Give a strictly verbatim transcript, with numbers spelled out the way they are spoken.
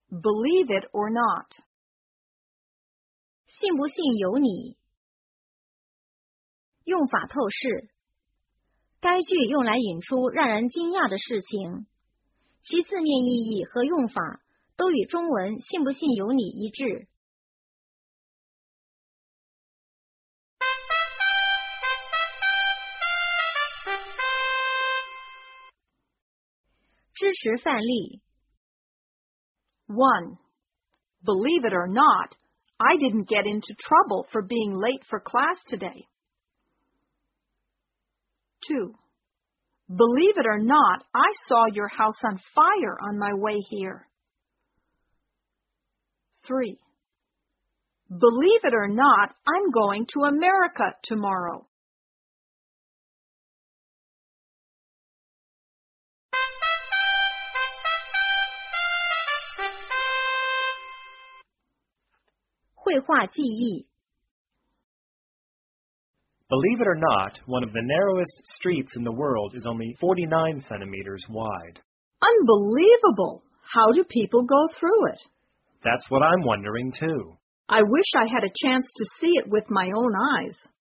Believe it or not. 信不信由你。用法透视。该句用来引出让人惊讶的事情，其字面意义和用法都与中文信不信由你一致。支持范例。 one. Believe it or not, I didn't get into trouble for being late for class today. two. Believe it or not, I saw your house on fire on my way here. three. Believe it or not, I'm going to America tomorrow. 绘画记忆。 Believe it or not, one of the narrowest streets in the world is only forty-nine centimeters wide. Unbelievable! How do people go through it? That's what I'm wondering, too. I wish I had a chance to see it with my own eyes.